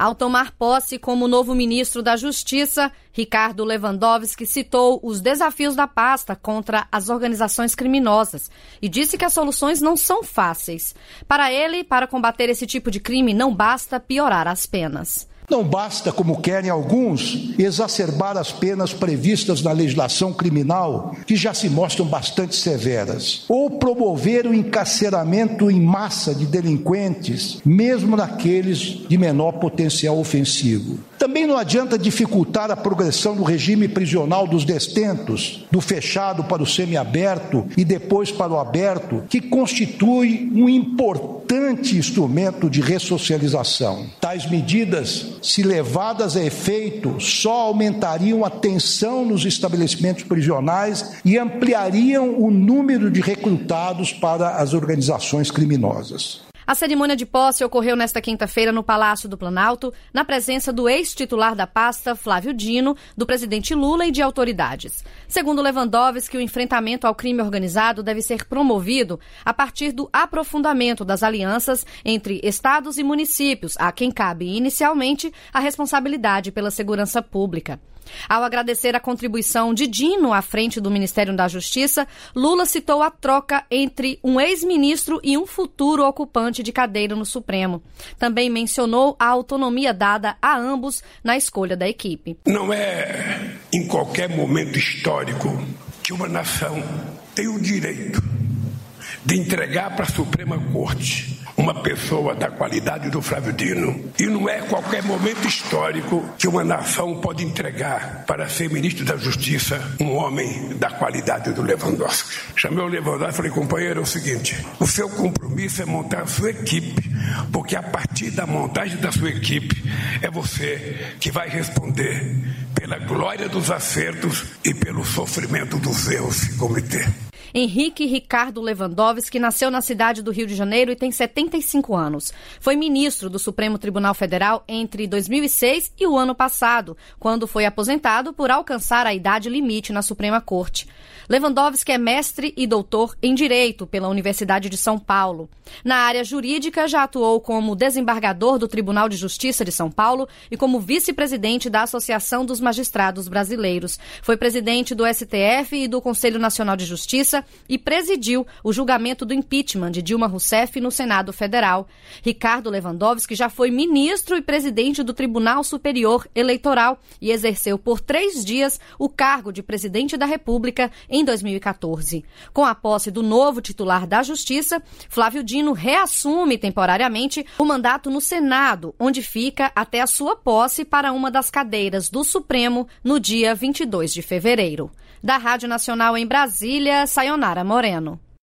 Ao tomar posse como novo ministro da Justiça, Ricardo Lewandowski citou os desafios da pasta contra as organizações criminosas e disse que as soluções não são fáceis. Para ele, para combater esse tipo de crime, não basta piorar as penas. Não basta, como querem alguns, exacerbar as penas previstas na legislação criminal, que já se mostram bastante severas, ou promover o encarceramento em massa de delinquentes, mesmo naqueles de menor potencial ofensivo. Também não adianta dificultar a progressão do regime prisional dos detentos, do fechado para o semiaberto e depois para o aberto, que constitui um importante instrumento de ressocialização. Tais medidas, se levadas a efeito, só aumentariam a tensão nos estabelecimentos prisionais e ampliariam o número de recrutados para as organizações criminosas. A cerimônia de posse ocorreu nesta quinta-feira no Palácio do Planalto, na presença do ex-titular da pasta, Flávio Dino, do presidente Lula e de autoridades. Segundo Lewandowski, o enfrentamento ao crime organizado deve ser promovido a partir do aprofundamento das alianças entre estados e municípios, a quem cabe inicialmente a responsabilidade pela segurança pública. Ao agradecer a contribuição de Dino à frente do Ministério da Justiça, Lula citou a troca entre um ex-ministro e um futuro ocupante de cadeira no Supremo. Também mencionou a autonomia dada a ambos na escolha da equipe. Não é em qualquer momento histórico que uma nação tem o direito de entregar para a Suprema Corte uma pessoa da qualidade do Flávio Dino. E não é qualquer momento histórico que uma nação pode entregar para ser ministro da Justiça um homem da qualidade do Lewandowski. Chamei o Lewandowski e falei, companheiro, é o seguinte, o seu compromisso é montar a sua equipe, porque a partir da montagem da sua equipe é você que vai responder pela glória dos acertos e pelo sofrimento dos erros que cometer. Henrique Ricardo Lewandowski nasceu na cidade do Rio de Janeiro e tem 75 anos. Foi ministro do Supremo Tribunal Federal entre 2006 e o ano passado, quando foi aposentado por alcançar a idade limite na Suprema Corte. Lewandowski é mestre e doutor em Direito pela Universidade de São Paulo. Na área jurídica, já atuou como desembargador do Tribunal de Justiça de São Paulo e como vice-presidente da Associação dos Magistrados Brasileiros. Foi presidente do STF e do Conselho Nacional de Justiça e presidiu o julgamento do impeachment de Dilma Rousseff no Senado Federal. Ricardo Lewandowski já foi ministro e presidente do Tribunal Superior Eleitoral e exerceu por 3 dias o cargo de presidente da República em 2014. Com a posse do novo titular da Justiça, Flávio Dino reassume temporariamente o mandato no Senado, onde fica até a sua posse para uma das cadeiras do Supremo no dia 22 de fevereiro. Da Rádio Nacional em Brasília, Sayonara Moreno.